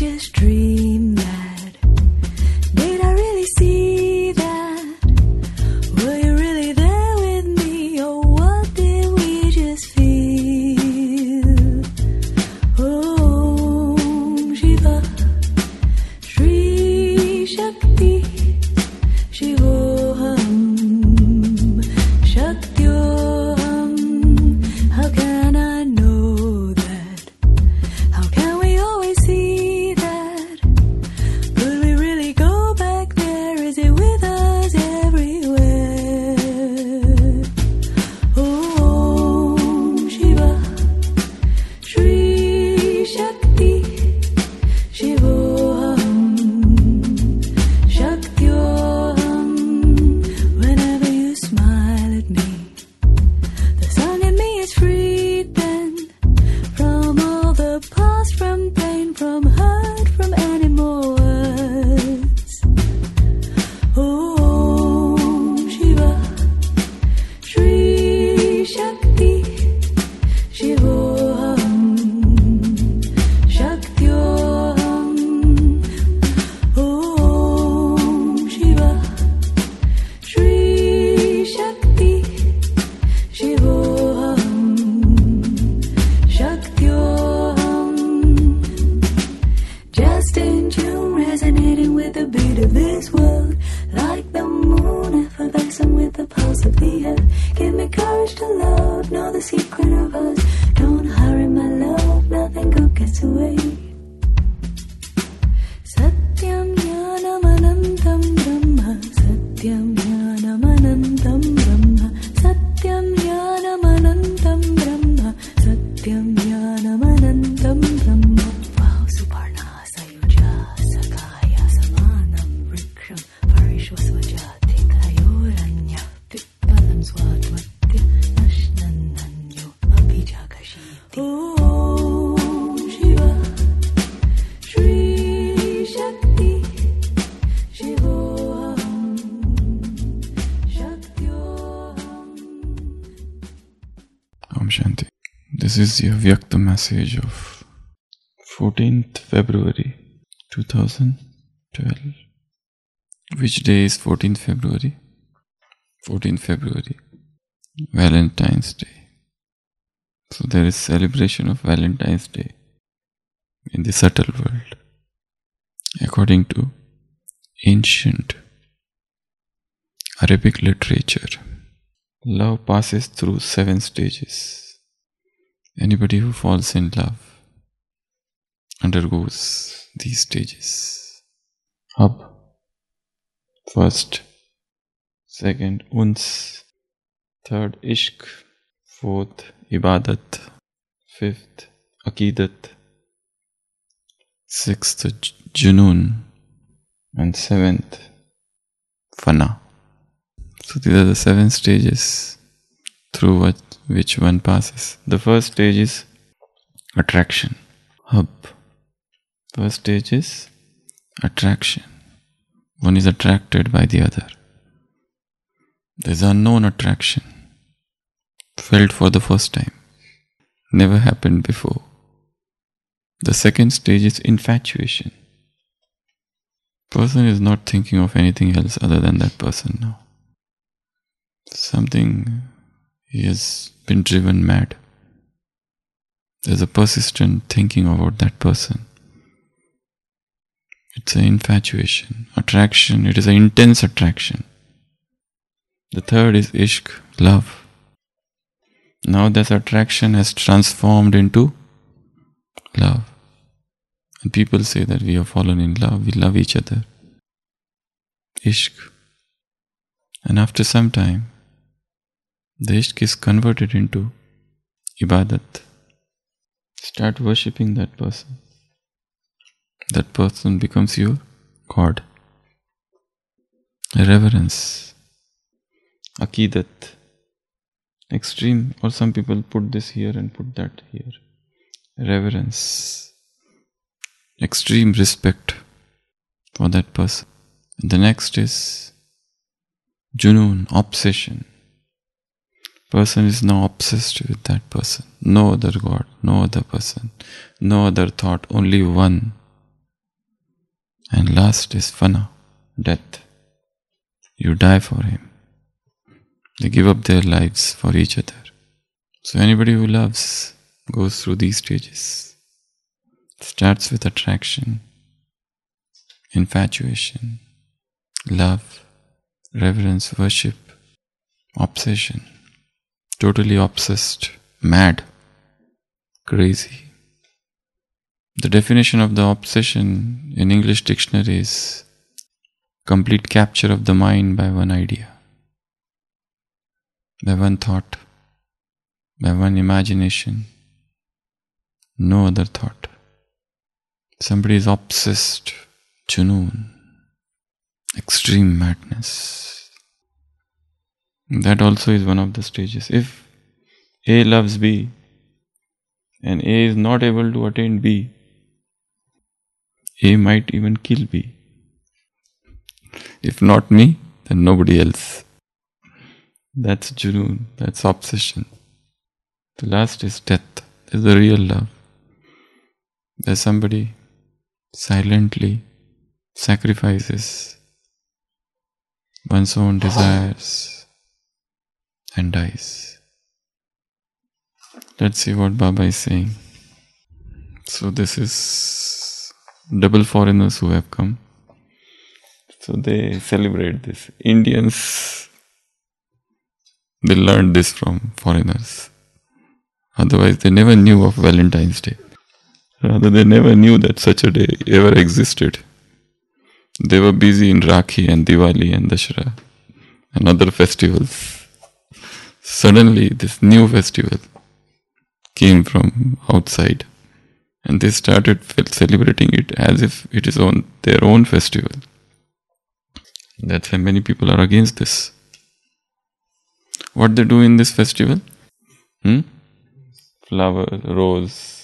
just dream that? Did I really see that? Were you really there with me, or what did we just feel? Om Shiva Shri Shakti Shivoham Shaktyoham. How can I know that? How can we always see that? Could we really go back there? Is it with us everywhere? Om Shiva Shri Shakti Shivoham Shaktyoham. Whenever you smile at me, the song in me is freed then from all the past, from pain, from hurt, from any more words. Om Shiva Shri Shakti Shivoham Shaktyoham. Om Shiva Shri Shakti Shivoham Shaktyoham. Just in tune, resonating with the beat of this world, like the moon, effervescent with the pulse of the earth. Give me courage to love, know the secret of us. Don't hurry, my love, nothing good gets away. Satyam Jnanam Anantam Brahma, Satyam Jnanam Anantam Brahma, Satyam Jnanam Anantam Brahma, Satyam Jnanam Anantam Brahma. Wow, Suparna Sayuja Sakaya Samanam Vriksham Parishwasvajati Tayoranya Pipalam Swadvatya Nashnananyo Abhijakashiti. Om Shiva Shri Shakti Shivoham Shaktyoham. Om Shanti. This is the Avyakta message of 14th February 2012. Which day is 14th February? 14th February, Valentine's Day. So there is celebration of Valentine's Day in the subtle world. According to ancient Arabic literature, love passes through 7 stages. Anybody who falls in love undergoes these stages. Hub, first. Second, uns. Third, ishq. Fourth, ibadat. Fifth, aqidat. Sixth, junoon. And seventh, fana. So these are the 7 stages through which one passes. The first stage is attraction. Hub. First stage is attraction. One is attracted by the other. There is unknown attraction, felt for the first time, never happened before. The second stage is infatuation. Person is not thinking of anything else other than that person now. Something, he has been driven mad. There's a persistent thinking about that person. It's an infatuation, attraction. It is an intense attraction. The third is ishq, love. Now that attraction has transformed into love. And people say that we have fallen in love, we love each other. Ishq. And after some time, the ishq is converted into ibadat. Start worshipping that person. That person becomes your God. Reverence. Aqidat. Extreme, or some people put this here and put that here. Reverence. Extreme respect for that person. And the next is junoon, obsession. Person is now obsessed with that person. No other God, no other person, no other thought, only one. And last is fana, death. You die for him. They give up their lives for each other. So anybody who loves goes through these stages. It starts with attraction, infatuation, love, reverence, worship, obsession, totally obsessed, mad, crazy. The definition of the obsession in English dictionary is complete capture of the mind by one idea, by one thought, by one imagination, no other thought. Somebody is obsessed, junoon, extreme madness. That also is one of the stages. If A loves B and A is not able to attain B, A might even kill B. If not me, then nobody else. That's junoon, that's obsession. The last is death. There's the real love. There's somebody silently sacrifices one's own desires and dies. Let's see what Baba is saying. So this is double foreigners who have come. So they celebrate this. Indians, they learned this from foreigners. Otherwise they never knew of Valentine's Day. Rather, they never knew that such a day ever existed. They were busy in Rakhi and Diwali and Dashera and other festivals. Suddenly, this new festival came from outside and they started celebrating it as if it is their own festival. That's why many people are against this. What they do in this festival? Flower, rose.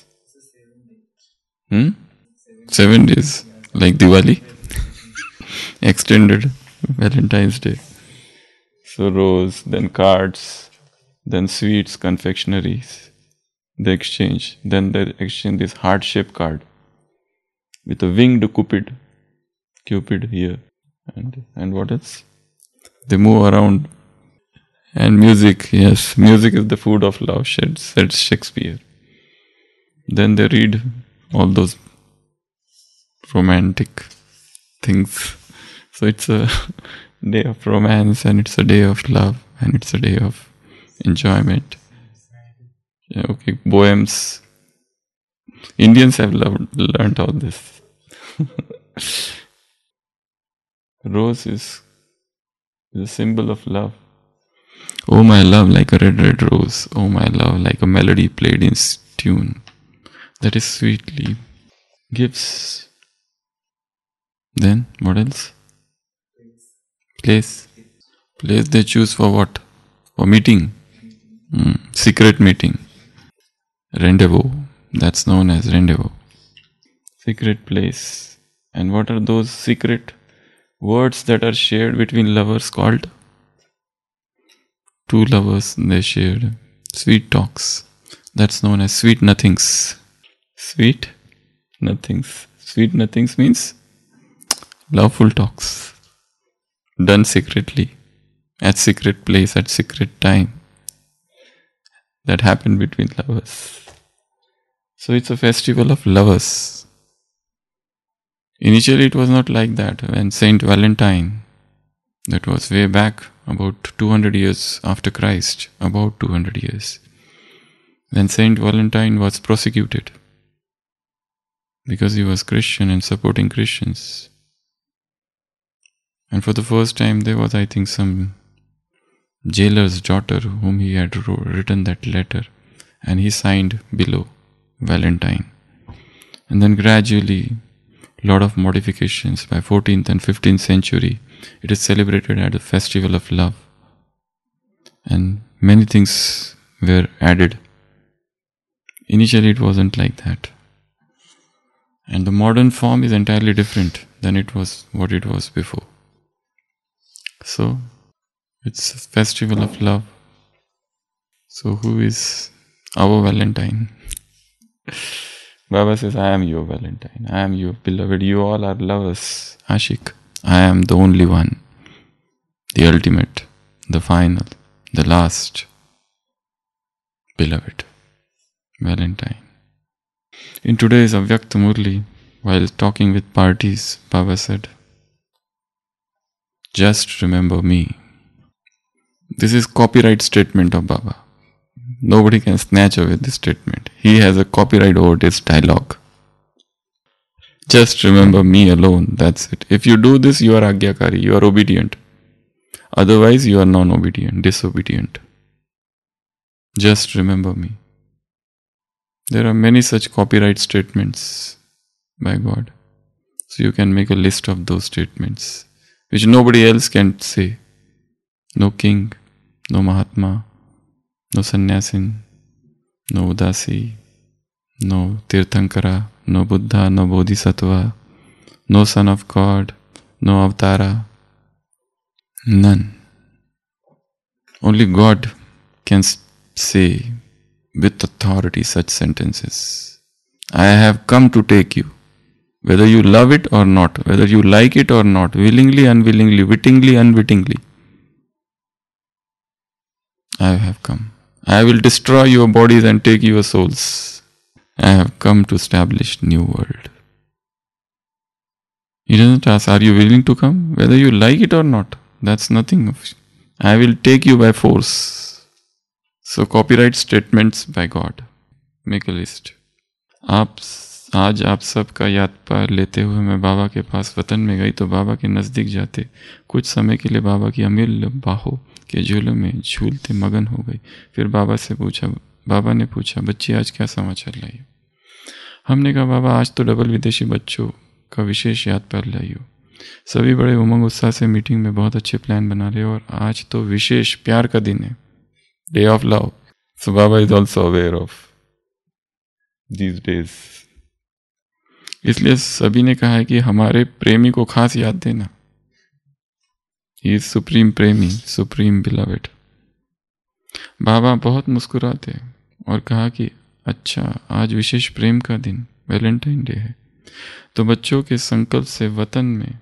7 days, like Diwali. Extended Valentine's Day. So rose, then cards, then sweets, confectionaries. They exchange. Then they exchange this heart-shaped card with a winged Cupid here. And what else? They move around. And music, yes, music is the food of love, said Shakespeare. Then they read all those romantic things. So it's a day of romance and it's a day of love and it's a day of enjoyment. Yeah, okay, poems. Indians have learned all this. Rose is a symbol of love. Oh my love, like a red, red rose. Oh my love, like a melody played in tune. That is sweetly gives. Then, what else? Place. Place they choose for what? For meeting. Secret meeting. Rendezvous. That's known as rendezvous. Secret place. And what are those secret words that are shared between lovers called? Two lovers, they shared sweet talks. That's known as sweet nothings. Sweet nothings. Sweet nothings means loveful talks. Done secretly. At secret place, at secret time. That happened between lovers. So it's a festival of lovers. Initially it was not like that. When Saint Valentine, that was way back, about 200 years after Christ, about 200 years, when Saint Valentine was prosecuted because he was Christian and supporting Christians. And for the first time there was, I think, some jailer's daughter whom he had written that letter, and he signed below Valentine. And then gradually, lot of modifications. By 14th and 15th century, it is celebrated as a festival of love. And many things were added. Initially it wasn't like that. And the modern form is entirely different than what it was before. So, it's a festival of love. So who is our Valentine? Baba says, I am your Valentine. I am your beloved. You all are lovers. Ashik. I am the only one. The ultimate. The final. The last. Beloved. Valentine. In today's Avyakta Murli, while talking with parties, Baba said, just remember me. This is copyright statement of Baba. Nobody can snatch away this statement. He has a copyright over this dialogue. Just remember me alone. That's it. If you do this, you are Agyakari. You are obedient. Otherwise, you are non-obedient, disobedient. Just remember me. There are many such copyright statements by God. So you can make a list of those statements, which nobody else can say. No king, no Mahatma, no sannyasin, no udasi, no tirthankara, no Buddha, no bodhisattva, no son of God, no avatara. None. Only God can say with authority such sentences. I have come to take you. Whether you love it or not, whether you like it or not, willingly, unwillingly, wittingly, unwittingly, I have come. I will destroy your bodies and take your souls. I have come to establish new world. He doesn't ask, are you willing to come? Whether you like it or not, that's nothing. I will take you by force. So copyright statements by God. Make a list. आज आप सबका याद पार लेते हुए मैं बाबा के पास वतन में गई तो बाबा के नज़दीक जाते कुछ समय के लिए बाबा की अमूल्य बाहों के झूलों में झूलते मगन हो गई। फिर बाबा ने पूछा बच्ची आज क्या समाचार लाई हो? हमने कहा बाबा आज तो डबल विदेशी बच्चों का विशेष याद पार लाई हो। सभी बड़े उमंग उत्साह से मीटिंग में बहुत अच्छे प्लान बना रहे हो और आज तो विशेष प्यार का दिन है, day of love. So Baba is also aware of these days. इसलिए सभी ने कहा है कि हमारे प्रेमी को खास याद देना। ही इज सुप्रीम प्रेमी, सुप्रीम बिलवेड। बाबा बहुत मुस्कुराते और कहा कि अच्छा आज विशेष प्रेम का दिन वैलेंटाइन डे है तो बच्चों के संकल्प से वतन में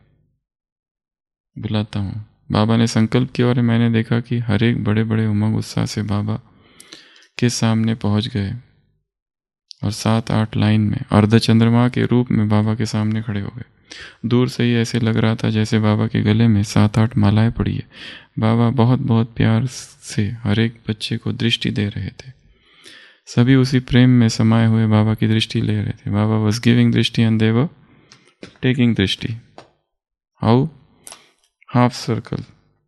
बुलाता हूँ। बाबा ने संकल्प किया और मैंने देखा कि हर एक बड़े बड़े उमंग उत्साह से बाबा के सामने पहुंच गए और 7-8 लाइन में अर्धचंद्रमा के रूप में बाबा के सामने खड़े हो गए। दूर से ही ऐसे लग रहा था जैसे बाबा के गले में 7-8 मालाएं पड़ी है। बाबा बहुत बहुत प्यार से हर एक बच्चे को दृष्टि दे रहे थे। सभी उसी प्रेम में समाये हुए बाबा की दृष्टि ले रहे थे। Baba was giving drishti and they were taking drishti. How? Half circle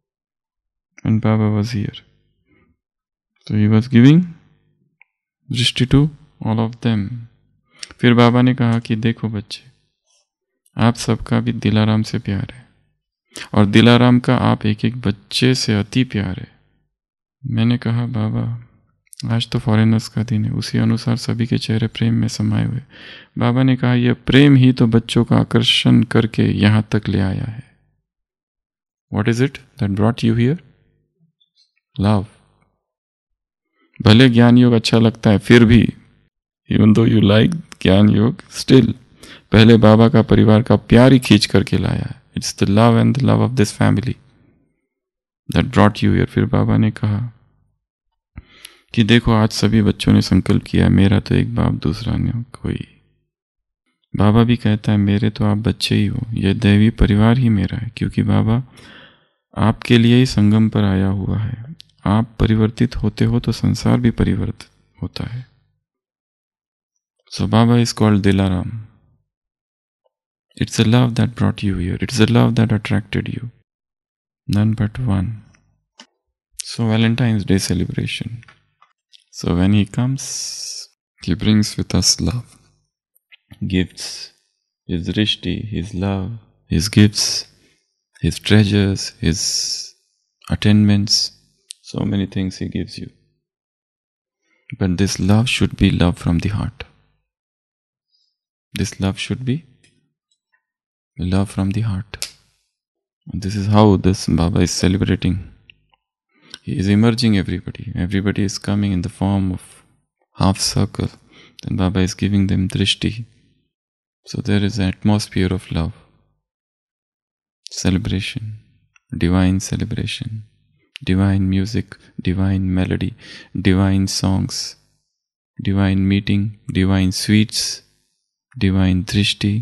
and Baba was here. So he was giving drishti to all of them. फिर बाबा ने कहा कि देखो बच्चे, आप सबका भी दिलाराम से प्यार है और दिलाराम का आप एक एक बच्चे से अति प्यार है। मैंने कहा बाबा आज तो फॉरेनर्स का दिन है, उसी अनुसार सभी के चेहरे प्रेम में समाये हुए। बाबा ने कहा यह प्रेम ही तो बच्चों का आकर्षण करके यहाँ तक ले आया है। What is it that brought you here? Love. भले ज्ञान योग अच्छा लगता है, फिर भी even though you like ज्ञान योग, still पहले बाबा का परिवार का प्यार ही खींच करके लाया है। It's the love and the love of this family that brought you here. फिर बाबा ने कहा कि देखो आज सभी बच्चों ने संकल्प किया, मेरा तो एक बाप दूसरा नहीं कोई। बाबा भी कहता है मेरे तो आप बच्चे ही हो, यह दैवी परिवार ही मेरा है, क्योंकि बाबा आपके लिए ही संगम पर आया हुआ है। आप परिवर्तित होते हो तो संसार भी परिवर्तित होता है। So Baba is called Dilaram. It's a love that brought you here, it's a love that attracted you, none but one. So Valentine's Day celebration. So when he comes, he brings with us love, gifts, his drishti, his love, his gifts, his treasures, his attainments, so many things he gives you. But this love should be love from the heart. This love should be love from the heart. And this is how this Baba is celebrating. He is emerging everybody. Everybody is coming in the form of half circle. then Baba is giving them drishti. So there is an atmosphere of love, celebration, divine celebration, divine music, divine melody, divine songs, divine meeting, divine sweets, divine drishti,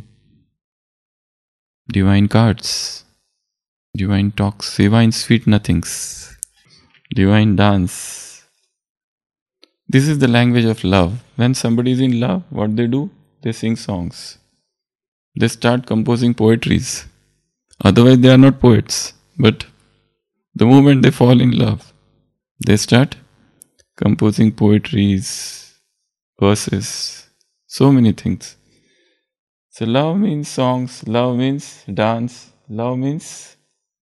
divine cards, divine talks, divine sweet nothings, divine dance. This is the language of love. When somebody is in love, what they do? They sing songs. They start composing poetries. Otherwise they are not poets. But the moment they fall in love, they start composing poetries, verses, so many things. So love means songs, love means dance, love means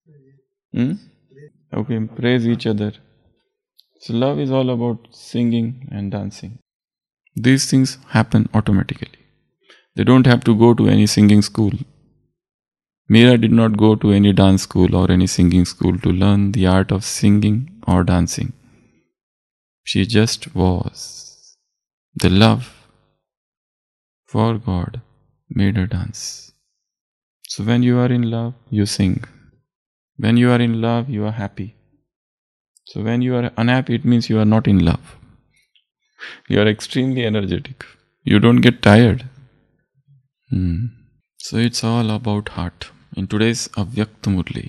praise each other. So love is all about singing and dancing. These things happen automatically. They don't have to go to any singing school. Meera did not go to any dance school or any singing school to learn the art of singing or dancing. She just was. The love for God made her dance. So when you are in love, you sing. When you are in love, you are happy. So when you are unhappy, it means you are not in love. You are extremely energetic. You don't get tired. So it's all about heart. In today's Avyakta Murli,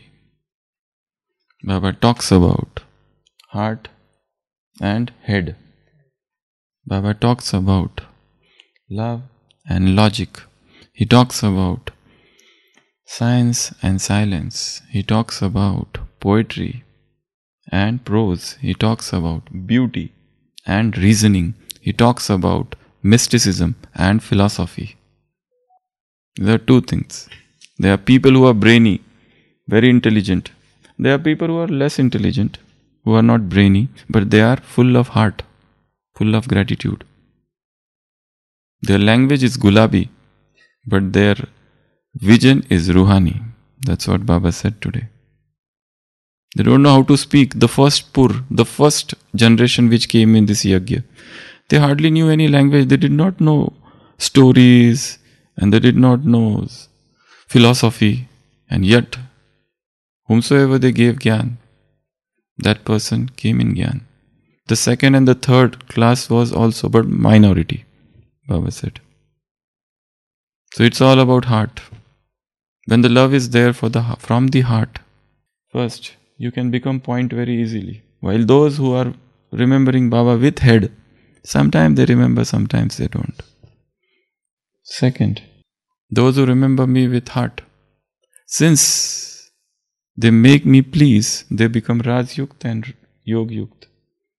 Baba talks about heart and head. Baba talks about love and logic. He talks about science and silence. He talks about poetry and prose. He talks about beauty and reasoning. He talks about mysticism and philosophy. There are two things. There are people who are brainy, very intelligent. There are people who are less intelligent, who are not brainy, but they are full of heart, full of gratitude. Their language is gulabi, but their vision is ruhani. That's what Baba said today. They don't know how to speak. The first generation which came in this yajna, they hardly knew any language. They did not know stories and they did not know philosophy. And yet, whomsoever they gave gyan, that person came in gyan. The second and the third class was also but minority, Baba said. So it's all about heart. When the love is there from the heart, first, you can become point very easily. While those who are remembering Baba with head, sometimes they remember, sometimes they don't. Second, those who remember me with heart, since they make me please, they become Rajyukt and Yogyukt.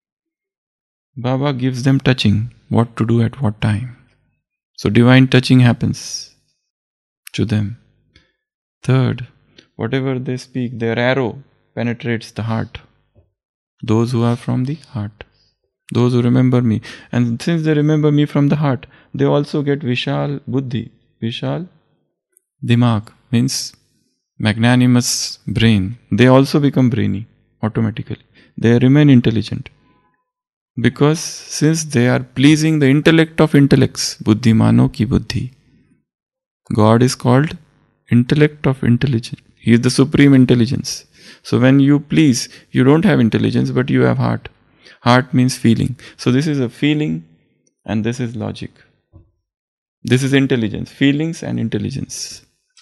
Baba gives them touching, what to do at what time. So divine touching happens to them. Third, whatever they speak, their arrow penetrates the heart. Those who are from the heart. Those who remember me. And since they remember me from the heart, they also get Vishal Buddhi. Vishal Dimag means magnanimous brain. They also become brainy automatically. They remain intelligent. Because since they are pleasing the intellect of intellects, Buddhimano ki buddhi. God is called intellect of intelligence. He is the supreme intelligence. So when you please, you don't have intelligence, but you have heart. Heart means feeling. So this is a feeling and this is logic. This is intelligence, feelings and intelligence.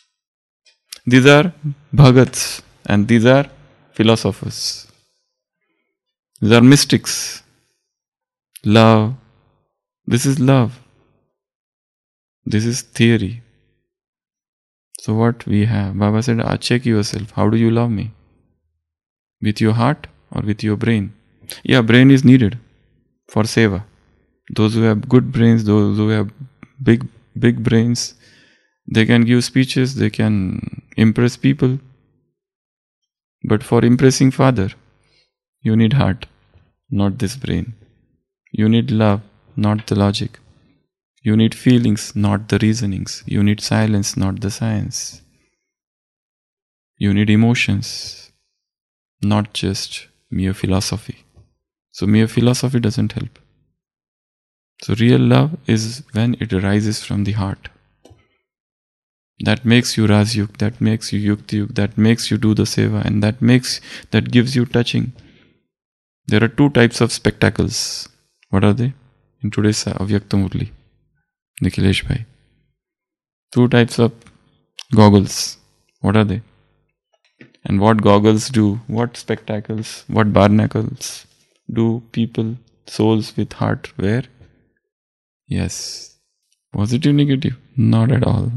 These are bhagats and these are philosophers. These are mystics. Love. This is love. This is theory. So what we have? Baba said, check yourself. How do you love me? With your heart or with your brain? Yeah, brain is needed for seva. Those who have good brains, those who have big brains, they can give speeches, they can impress people. But for impressing Father, you need heart, not this brain. You need love, not the logic. You need feelings, not the reasonings. You need silence, not the science. You need emotions, not just mere philosophy. So mere philosophy doesn't help. So real love is when it arises from the heart. That makes you Rajyuk, that makes you Yuktiyuk, that makes you do the seva, and that gives you touching. There are two types of spectacles. What are they? In today's Avyakta Murli, Nikhilesh Bhai. Two types of goggles. What are they? And what goggles do? What spectacles? What barnacles do people, souls with heart wear? Yes. Positive, negative? Not at all.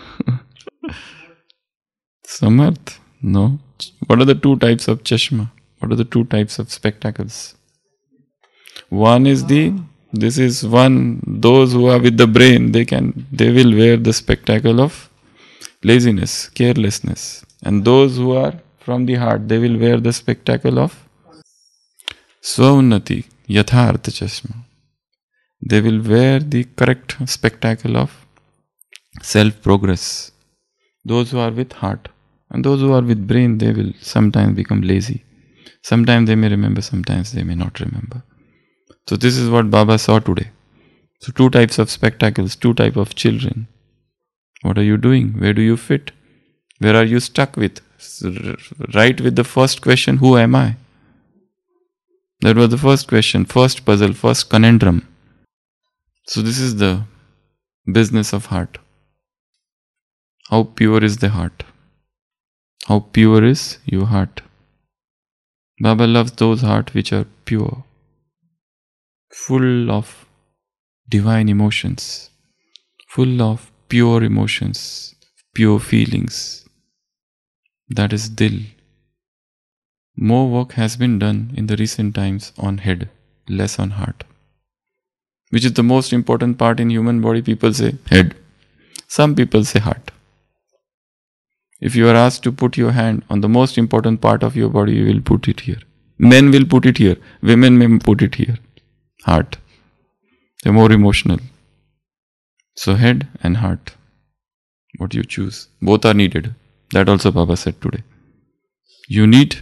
Samarth? No. What are the two types of chashma? What are the two types of spectacles? One is those who are with the brain, they will wear the spectacle of laziness, carelessness. And those who are from the heart, they will wear the spectacle of Swaunnati, Yathartha Chashma. They will wear the correct spectacle of self-progress. Those who are with heart. And those who are with brain, they will sometimes become lazy. Sometimes they may remember, sometimes they may not remember. So this is what Baba saw today. So two types of spectacles, two types of children. What are you doing? Where do you fit? Where are you stuck with? Right with the first question, who am I? That was the first question, first puzzle, first conundrum. So this is the business of heart. How pure is the heart? How pure is your heart? Baba loves those hearts which are pure, full of divine emotions, full of pure emotions, pure feelings. That is Dil. More work has been done in the recent times on head, less on heart. Which is the most important part in human body? People say head. Some people say heart. If you are asked to put your hand on the most important part of your body, you will put it here. Men will put it here. Women may put it here. Heart. They are more emotional. So head and heart. What do you choose? Both are needed. That also Baba said today. You need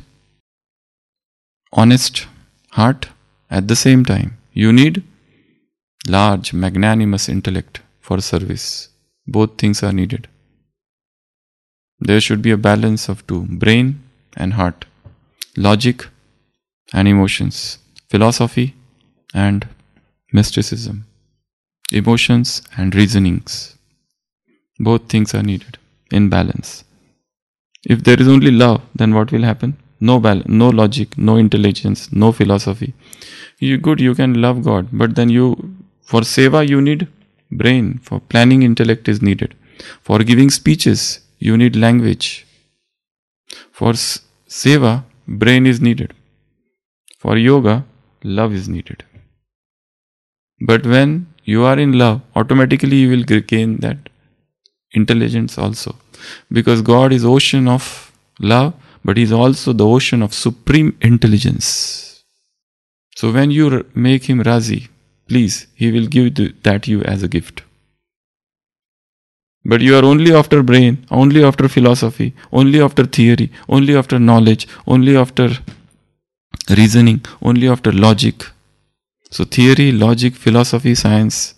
honest heart. At the same time, you need large, magnanimous intellect for service. Both things are needed. There should be a balance of two, brain and heart, logic and emotions, philosophy and mysticism, emotions and reasonings. Both things are needed in balance. If there is only love, then what will happen? No balance, no logic, no intelligence, no philosophy. You can love God, but then for seva you need brain, for planning intellect is needed. For giving speeches, you need language. For seva, brain is needed. For yoga, love is needed. But when you are in love, automatically you will gain that intelligence also. Because God is ocean of love, but He is also the ocean of supreme intelligence. So when you make Him Razi, please, He will give that you as a gift. But you are only after brain, only after philosophy, only after theory, only after knowledge, only after reasoning, only after logic. So theory, logic, philosophy, science,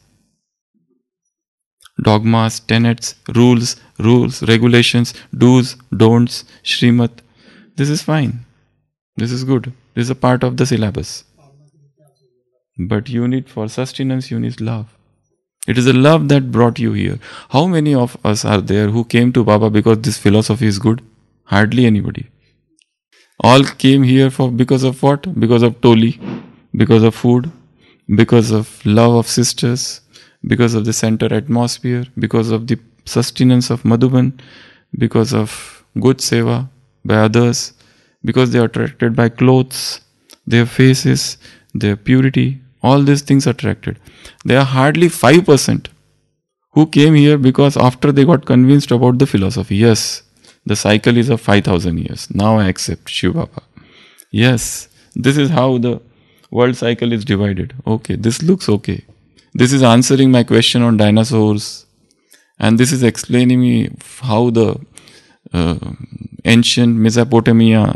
dogmas, tenets, rules, regulations, do's, don'ts, Srimad. This is fine. This is good. This is a part of the syllabus. But for sustenance, you need love. It is the love that brought you here. How many of us are there who came to Baba because this philosophy is good? Hardly anybody. All came here because of what? Because of Toli, because of food, because of love of sisters, because of the center atmosphere, because of the sustenance of Madhuban, because of good seva by others, because they are attracted by clothes, their faces, their purity. All these things attracted. There are hardly 5% who came here because after they got convinced about the philosophy. Yes, the cycle is of 5,000 years. Now I accept Shiv Baba. Yes, this is how the world cycle is divided. Okay, this looks okay. This is answering my question on dinosaurs. And this is explaining me how the ancient Mesopotamia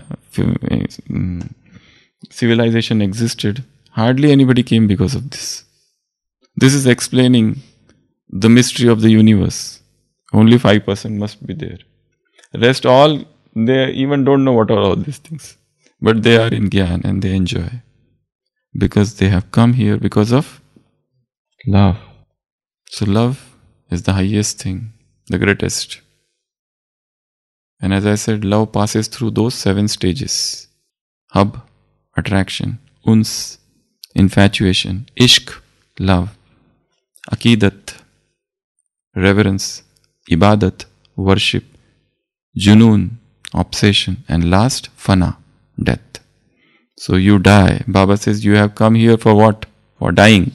civilization existed. Hardly anybody came because of this. This is explaining the mystery of the universe. Only 5% must be there. Rest all, they even don't know what are all these things. But they are in Gyan and they enjoy. Because they have come here because of love. So love is the highest thing, the greatest. And as I said, love passes through those 7 stages. Hub, attraction. Uns, infatuation. Ishq, love. Aqidat, reverence. Ibadat, worship. Junoon, obsession. And last, fana, death. So you die. Baba says you have come here for what? For dying.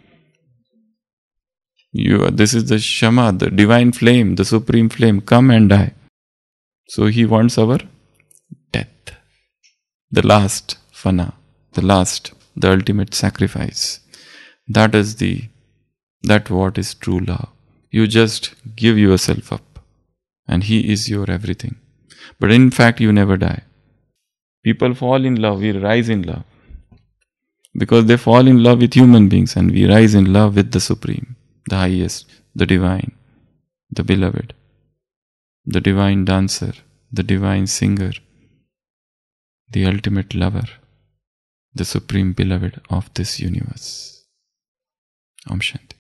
This is the Shama, the divine flame, the supreme flame. Come and die. So he wants our death. The last fana, the ultimate sacrifice. That what is true love. You just give yourself up and he is your everything. But in fact you never die. People fall in love, we rise in love. Because they fall in love with human beings and we rise in love with the Supreme, the highest, the divine, the beloved, the divine dancer, the divine singer, the ultimate lover, the supreme beloved of this universe. Om Shanti.